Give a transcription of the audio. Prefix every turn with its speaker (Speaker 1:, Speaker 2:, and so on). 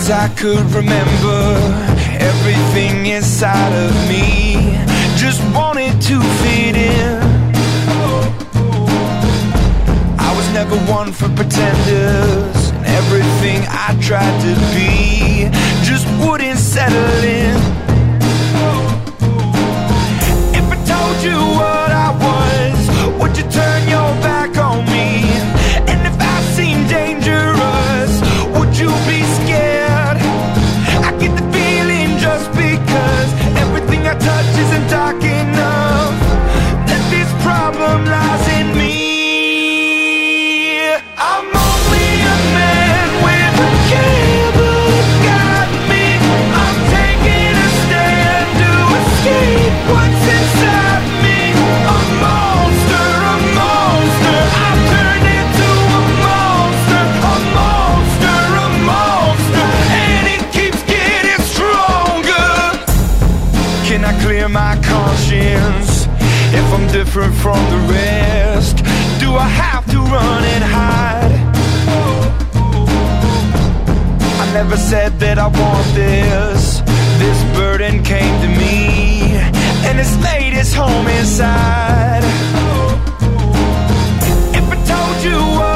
Speaker 1: I could remember, everything inside of me just wanted to fit in. I was never one for pretenders, and everything I tried to be just wouldn't settle in. If I told you what I was, would you turn your back on me? And if I seemed dangerous, would you be scared? I get the feeling just because everything I touch isn't dark enough, that this problem lies in me. I'm only a man with a cable got me. I'm taking a stand to escape what's inside me. A monster, a monster. I've turned into a monster, a monster, a monster, and it keeps getting stronger. Can I clear my conscience if I'm different from the rest? Do I have to run and hide? I never said that I want this. This burden came to me, and it's laid its home inside. If I told you what